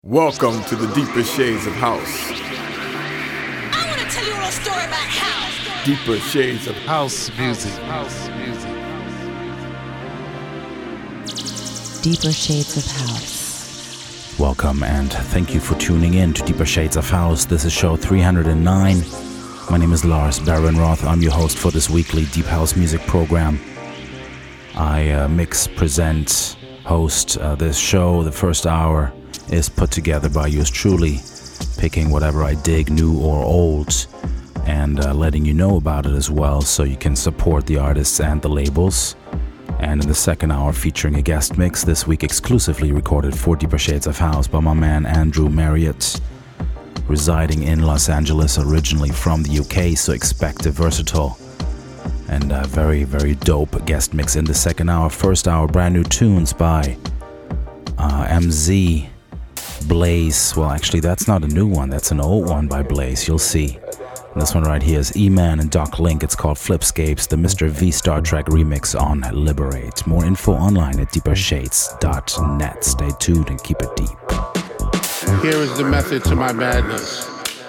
Welcome to the Deeper Shades of House. I want to tell you a little story about house. Deeper Shades of House music. Deeper Shades of House. Welcome and thank you for tuning in to Deeper Shades of House. This is show 309. My name is Lars Barenroth. I'm your host for this weekly Deep House music program. I mix, present, host this show. The first hour is put together by yours truly, picking whatever I dig, new or old, and letting you know about it as well so you can support the artists and the labels. And in the second hour, featuring a guest mix, this week exclusively recorded for Deeper Shades of House by my man Andrew Marriott, residing in Los Angeles, originally from the UK, so expect a versatile and very, very dope guest mix in the second hour. First hour, brand new tunes by MZ, Blaze. Well, actually, that's not a new one. That's an old one by Blaze. You'll see. And this one right here is E-Man and Doc Link. It's called Flipscapes, the Mr. V Star Trek remix on Liberate. More info online at deepershades.net. Stay tuned and keep it deep. Here is the method to my madness.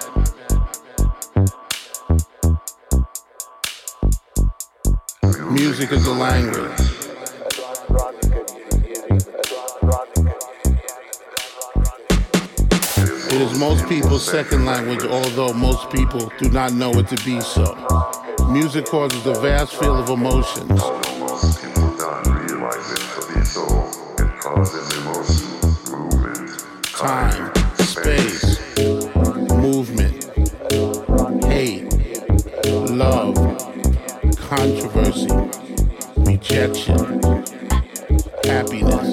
Music is the language. It is most people's second language, although most people do not know it to be so. Music causes a vast field of emotions. Most people don't realize it to be so. It causes emotion, movement, Time, space, movement, hate, love, controversy, rejection, happiness.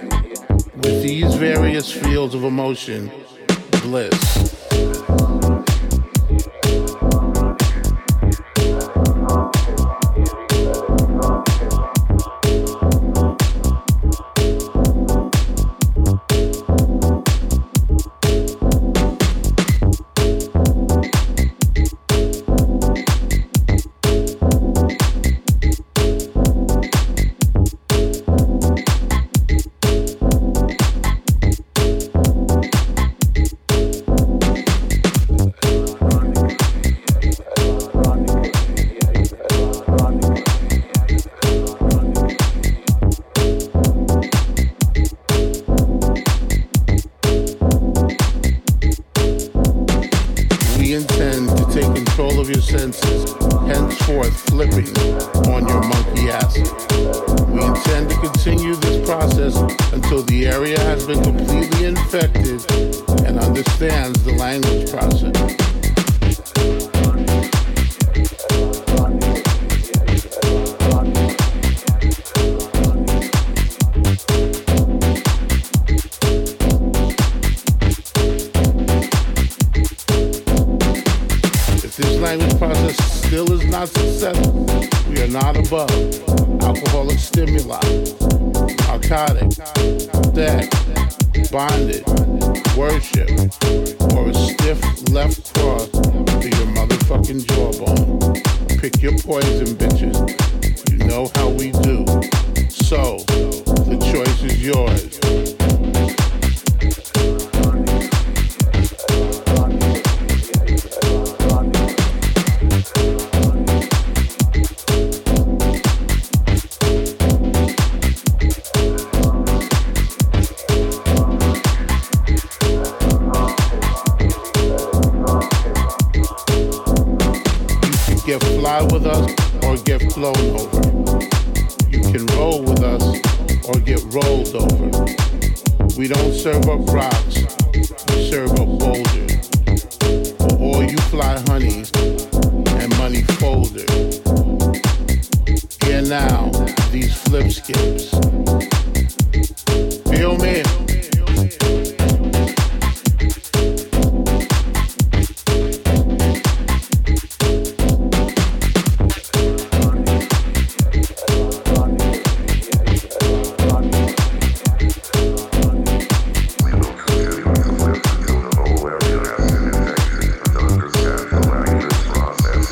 With these various fields of emotion, bliss.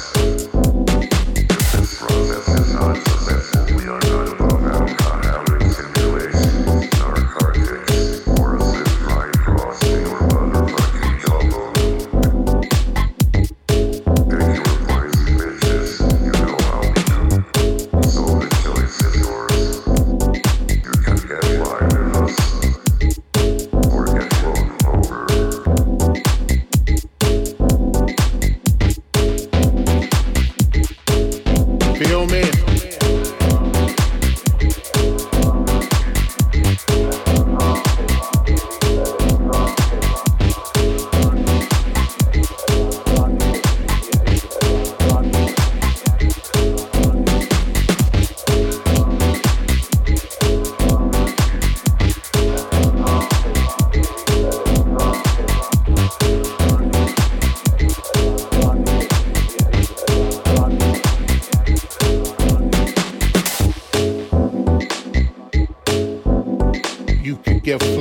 process is not successful. We are not above our habits.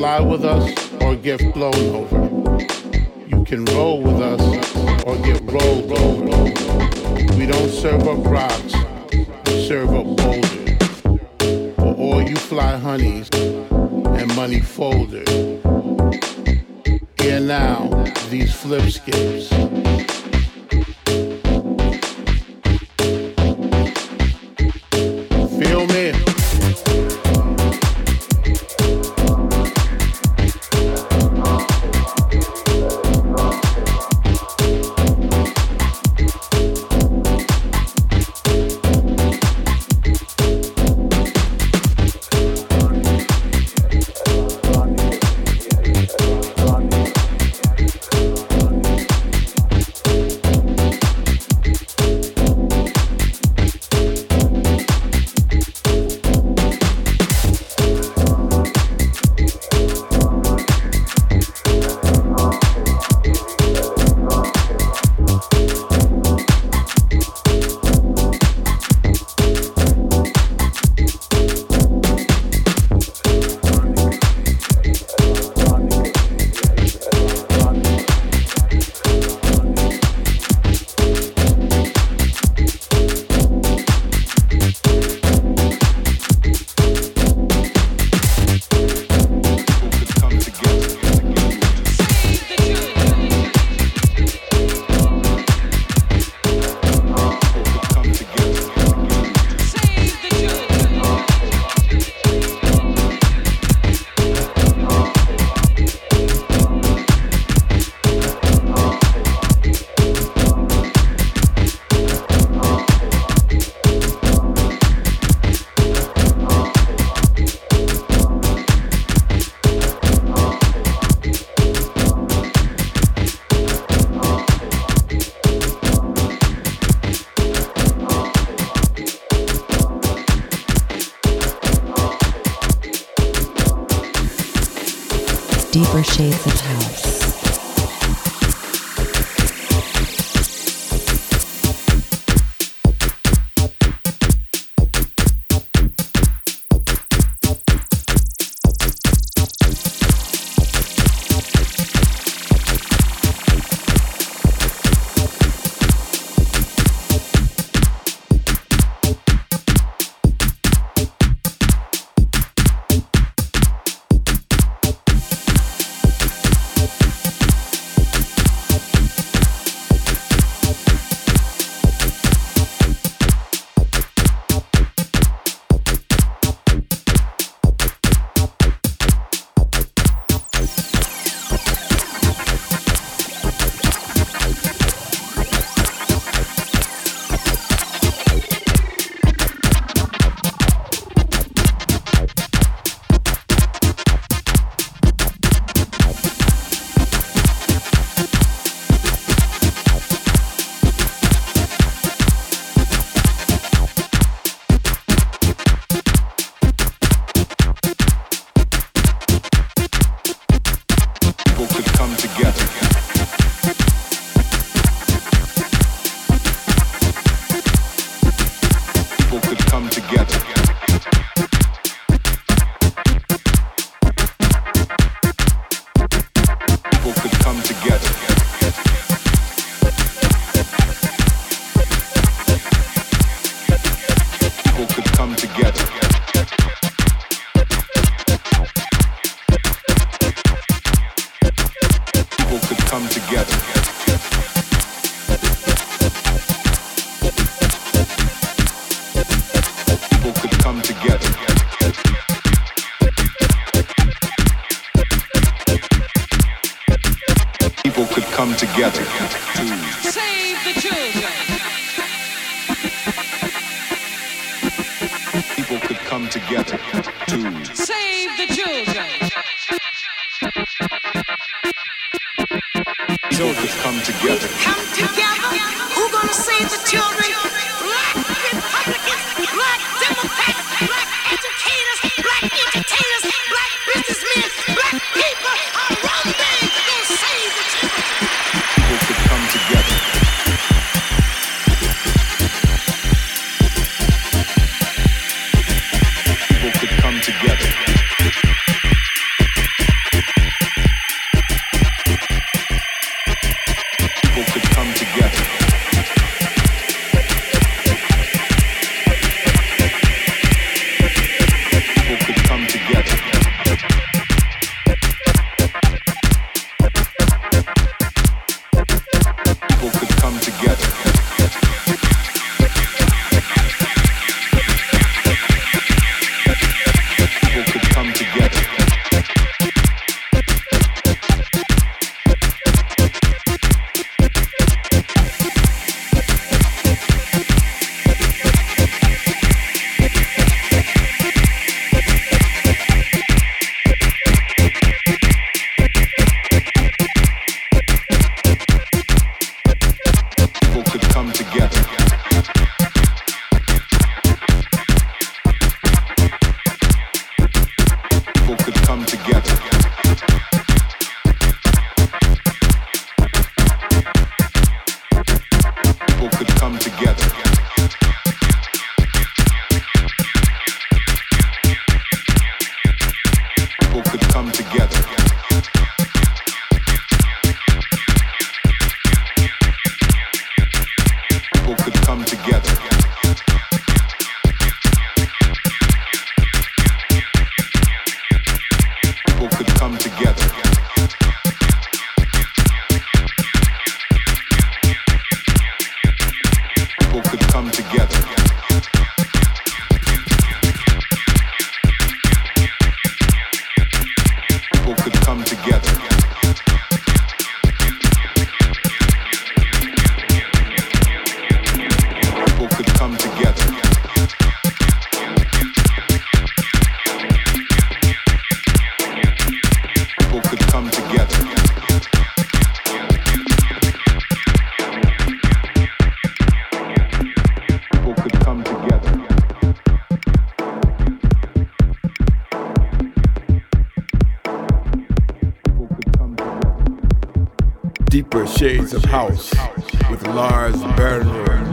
fly with us or get flown over. You can roll with us or get rolled over. We don't serve up rocks, we serve up boulders. For all you fly honeys and money folders. Here now, these flipscapes. Feel me? Deeper shades of house. Deeper Shades of House with Lars Bernroth.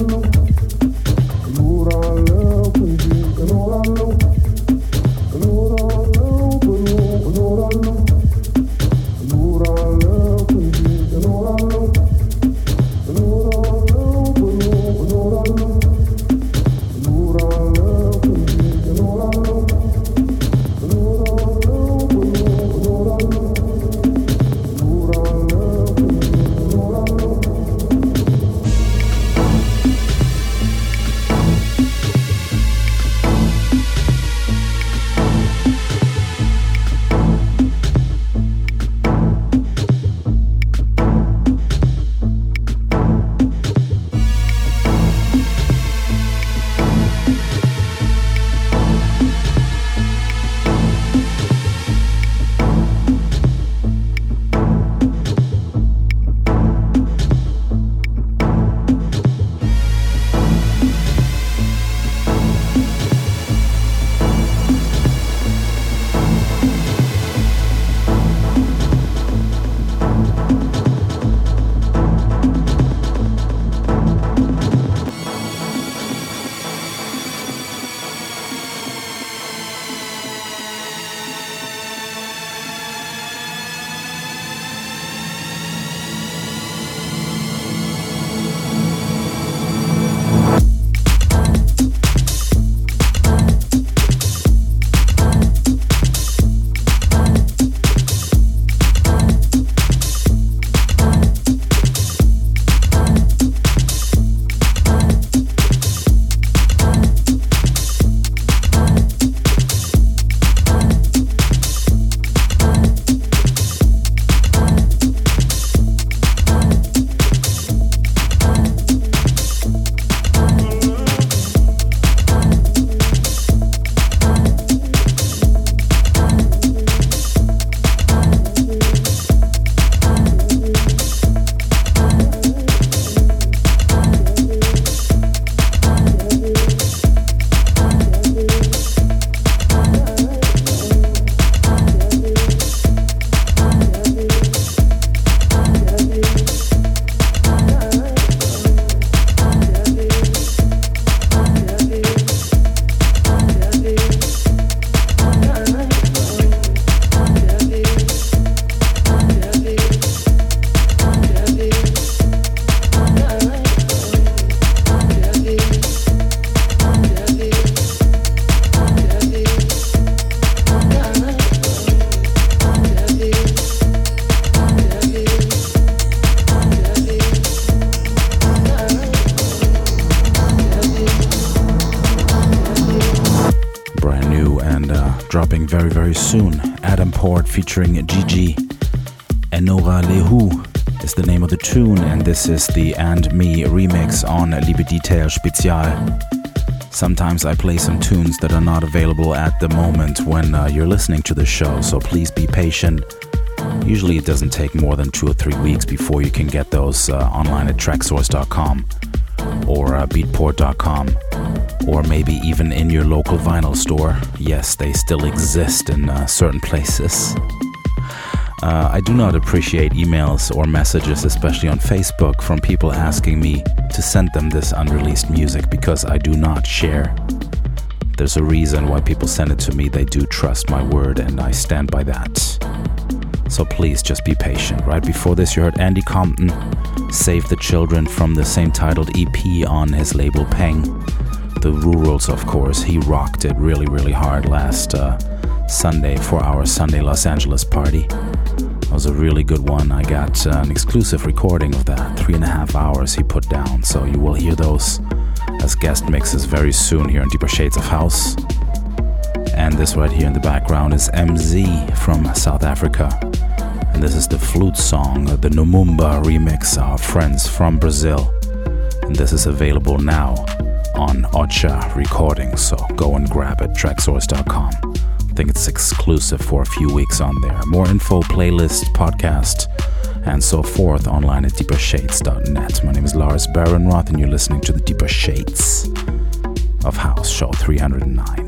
dropping very, very soon. Adam Port featuring Gigi. Enora Lehu is the name of the tune, and this is the And Me remix on Liebe Detail Spezial. Sometimes I play some tunes that are not available at the moment when you're listening to the show, so please be patient. Usually it doesn't take more than 2 or 3 weeks before you can get those online at tracksource.com or beatport.com, or maybe even in your local vinyl store. Yes, they still exist in certain places. I do not appreciate emails or messages, especially on Facebook, from people asking me to send them this unreleased music, because I do not share. There's a reason why people send it to me. They do trust my word, and I stand by that. So please just be patient. Right before this, you heard Andy Compton, Save the Children, from the same titled EP on his label Peng. The Rurals, of course, he rocked it really, really hard last Sunday for our Sunday Los Angeles party. It was a really good one. I got an exclusive recording of that, 3.5 hours he put down. So you will hear those as guest mixes very soon here in Deeper Shades of House. And this right here in the background is MZ from South Africa. And this is the flute song, the Numumba remix, our friends from Brazil. And this is available now on Ocha Recordings, so go and grab it, tracksource.com. I think it's exclusive for a few weeks on there. More info, playlist, podcast, and so forth online at deepershades.net. My name is Lars Barenroth, and you're listening to the Deeper Shades of House, show 309.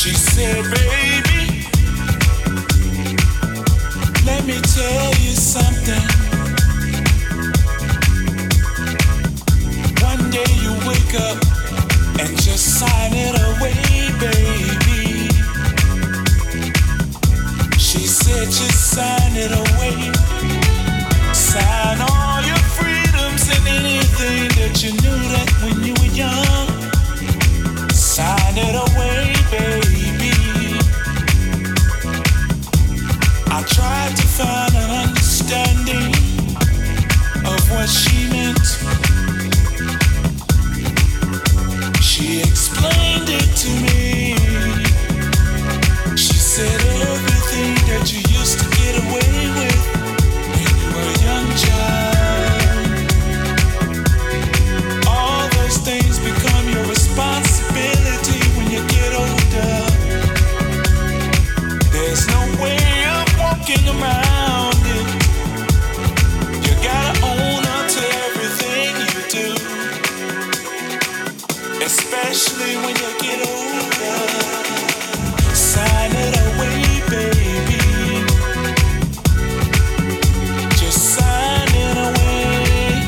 She said, baby, let me tell you something. One day you wake up and just sign it away, baby. She said, just sign it away. Sign all your freedoms and anything that you knew that when you were young. Sign it away, baby. I tried to find an understanding of what she meant. She explained it to me. She said everything that you used to get away with when you were a young child, all those things become your responsibility when you get older. There's no way of walking around it. You gotta own up to everything you do, especially when you get older. Sign it away, baby. Just sign it away.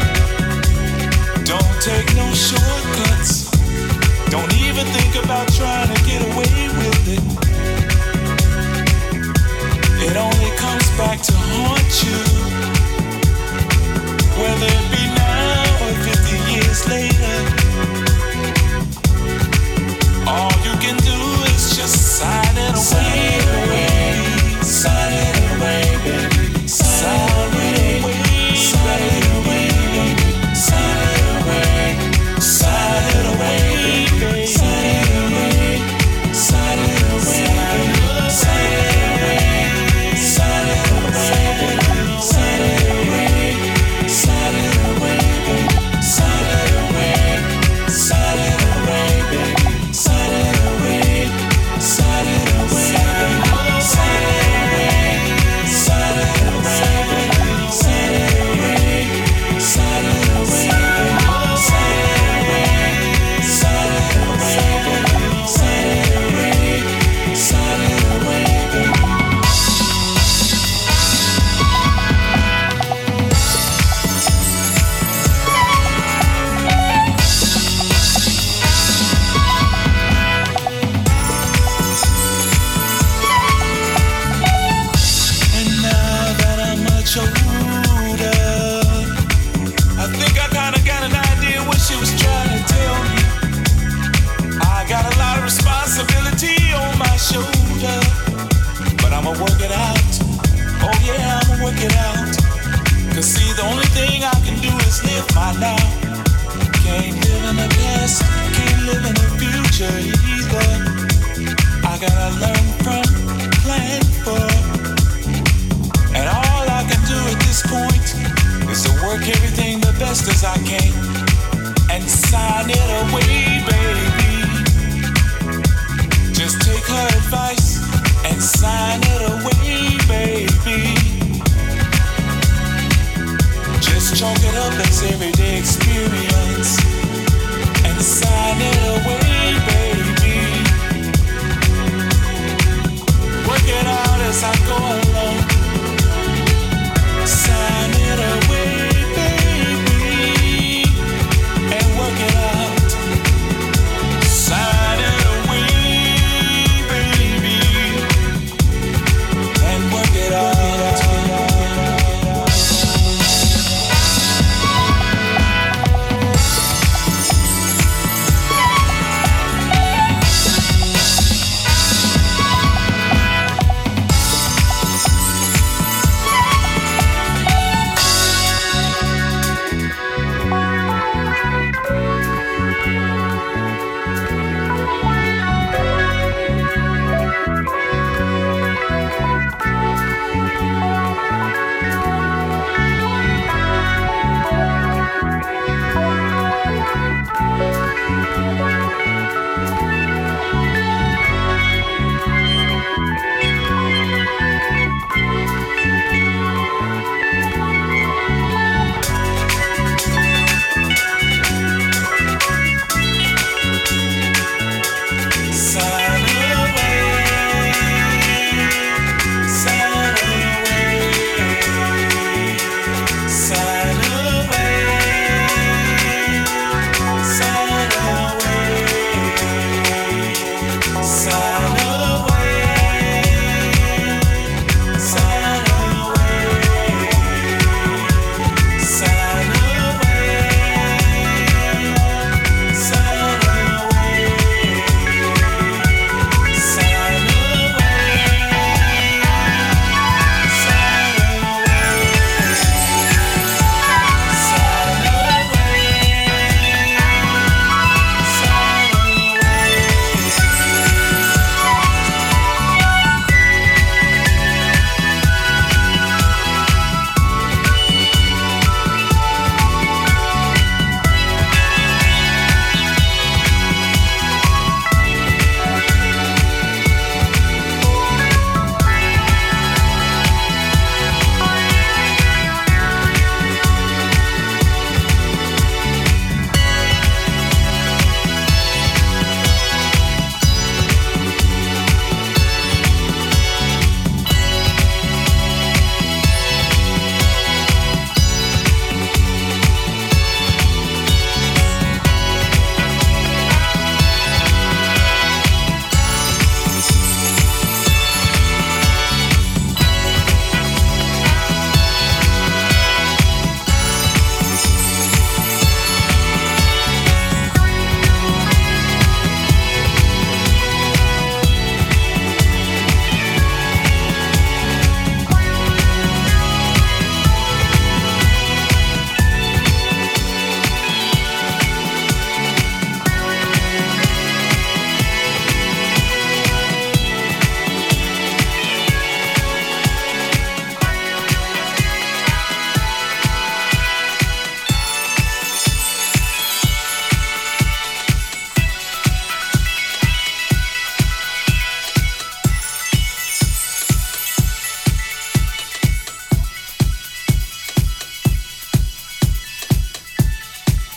Don't take no shortcuts. Don't even think about trying to get away with it. It only comes back to haunt you, whether it be now or 50 years later. All you can do is just sign it away. Sign it away, baby. Sign it away. Sign it away, baby. Sign it away. Sign it away, baby. Sign it away. Sign it away. Sign it away. Sign it away, baby. Sign it away. Sign it away, baby. Sign it away. Sign it away, baby. Sign it away. Sign it away, baby. Sign it away. Sign it away, baby. Sign it away. Sign it away, baby. Sign it away. Sign it away, baby. Sign it away. Sign it away, baby. And now that I'm much older, I think I kinda got an idea what she was trying to tell me. I got a lot of responsibility on my shoulder, but I'ma work it out. Oh yeah, I'ma work it out. 'Cause see, the only thing I can do is live my now. Can't live in the past, can't live in the future either. I gotta learn from, plan for, and all I can do at this point is to work everything the best as I can and sign it away, baby. Just take her advice and sign it away, baby. Just chalk it up as everyday experience and sign it away, baby. Work it out as I go along. Sign it away, baby, and work it out. Sign it away, baby,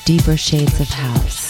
Deeper Shades of House.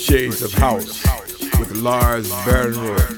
Shades of House with Lars Bernroth.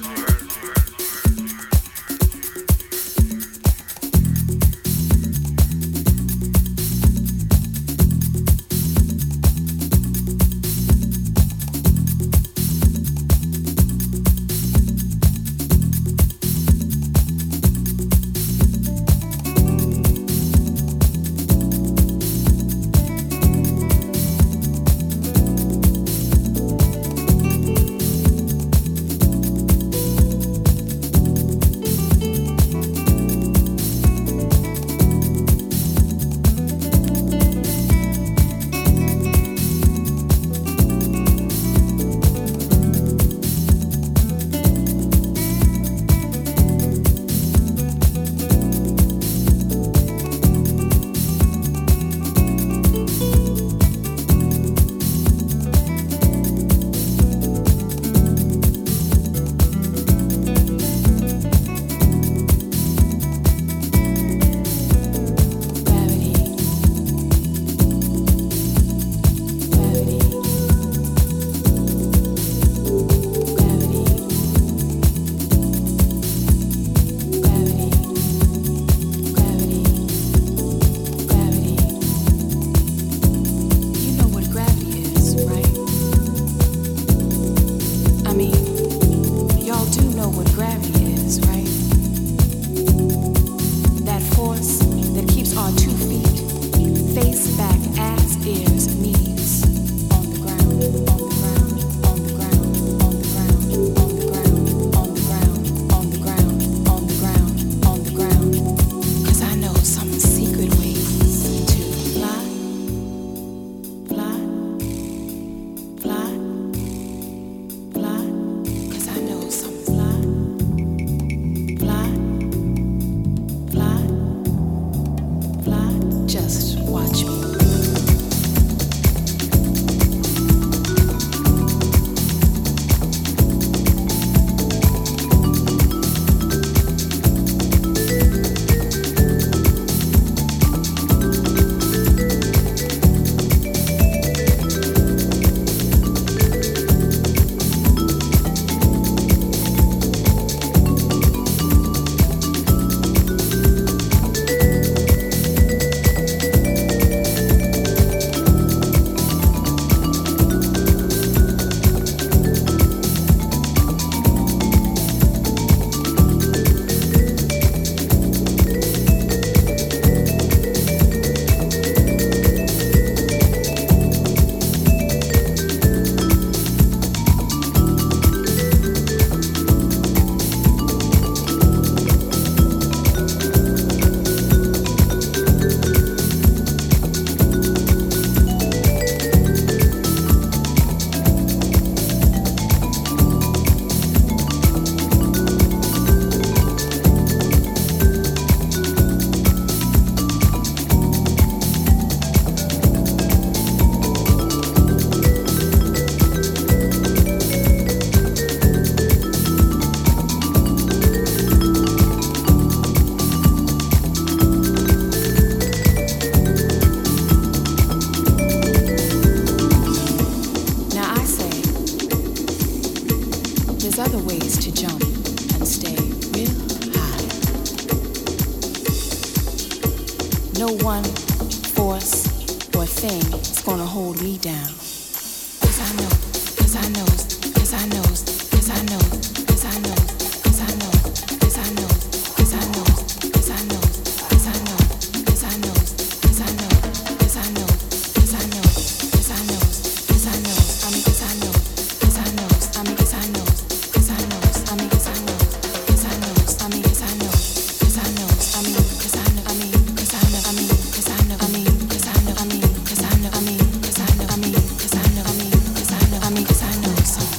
I know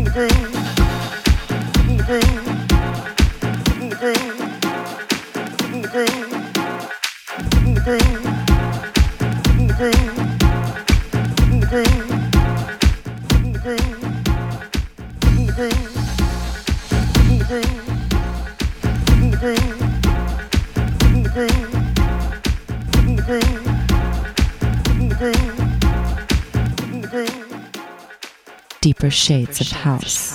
Deeper shades of house.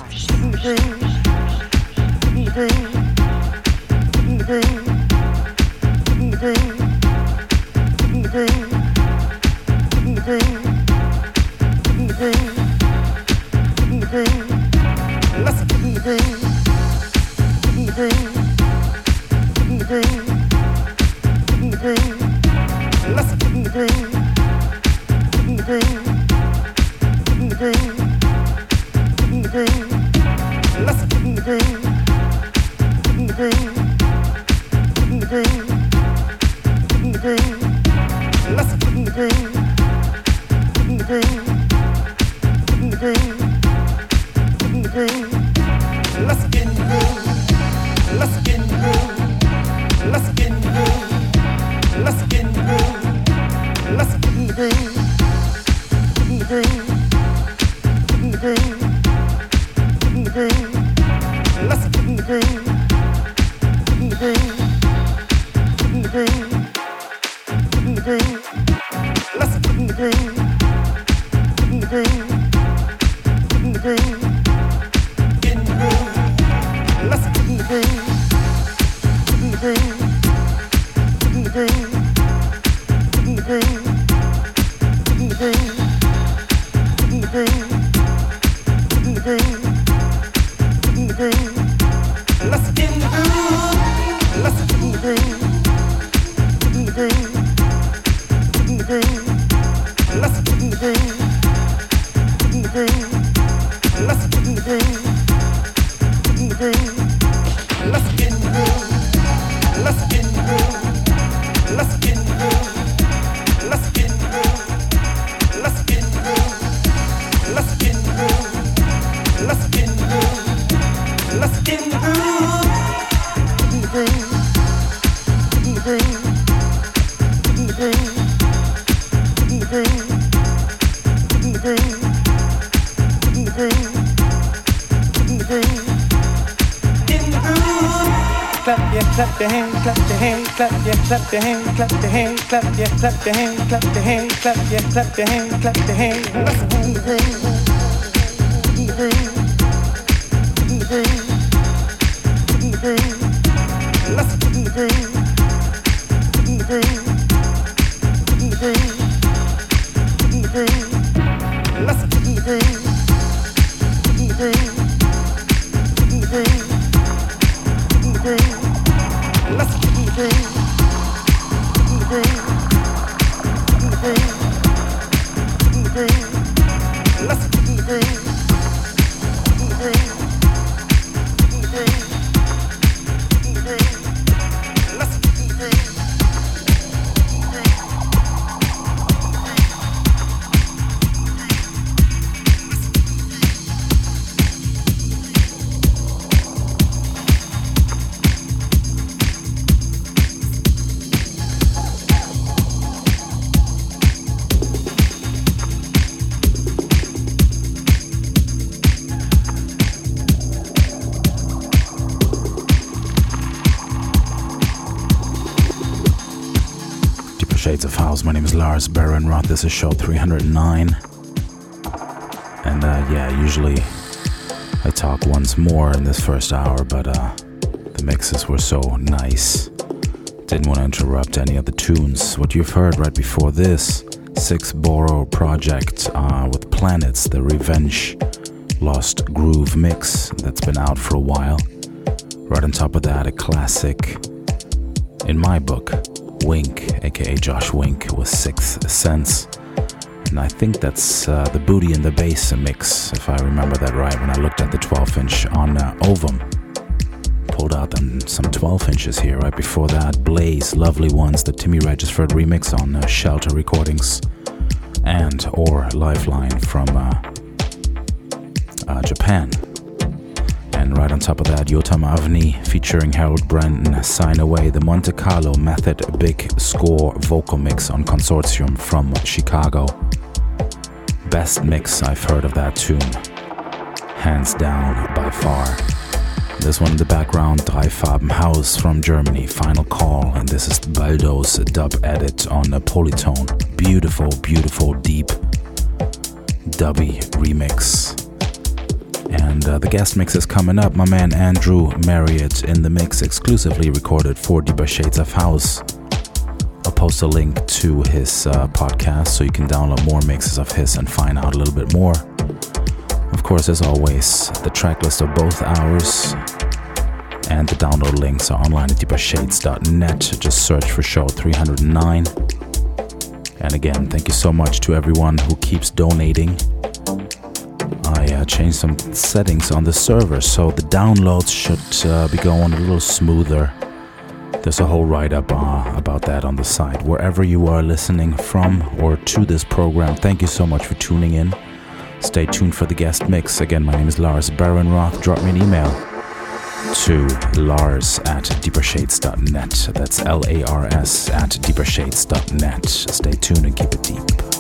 clap your hand, clap your hand, clap your clap your hand, clap your hand, clap your clap your hand, clap your hand, clap your clap your hand, clap your hand. Shades of House. My name is Lars Baron-Roth. This is show 309. And usually I talk once more in this first hour, but the mixes were so nice. Didn't want to interrupt any of the tunes. What you've heard right before this, Six Borough Project with Planets, the Revenge Lost Groove mix that's been out for a while. Right on top of that, a classic, in my book, Wink, aka Josh Wink, with Sixth Sense. And I think that's the Booty and the Bass mix, if I remember that right, when I looked at the 12-inch on Ovum. Pulled out some 12 inches here. Right before that, Blaze, Lovely Ones, the Timmy Regisford remix on Shelter Recordings, and or Lifeline from Japan. And right on top of that, Yotam Avni featuring Harold Brandon, Sign Away, the Monte Carlo Method Big Score vocal mix on Consortium from Chicago. Best mix I've heard of that tune, hands down by far. This one in the background, Drei Farben House from Germany, Final Call, and this is Baldo's dub edit on a Polytone. Beautiful, beautiful, deep dubby remix. And the guest mix is coming up. My man Andrew Marriott in the mix, exclusively recorded for Deeper Shades of House. I'll post a link to his podcast so you can download more mixes of his and find out a little bit more. Of course, as always, the track list of both hours and the download links are online at deepershades.net. Just search for show 309. And again, thank you so much to everyone who keeps donating. I changed some settings on the server, so the downloads should be going a little smoother. There's a whole write-up about that on the site. Wherever you are listening from or to this program, thank you so much for tuning in. Stay tuned for the guest mix. Again, my name is Lars Barenroth. Drop me an email to lars@deepershades.net. That's LARS@deepershades.net. Stay tuned and keep it deep.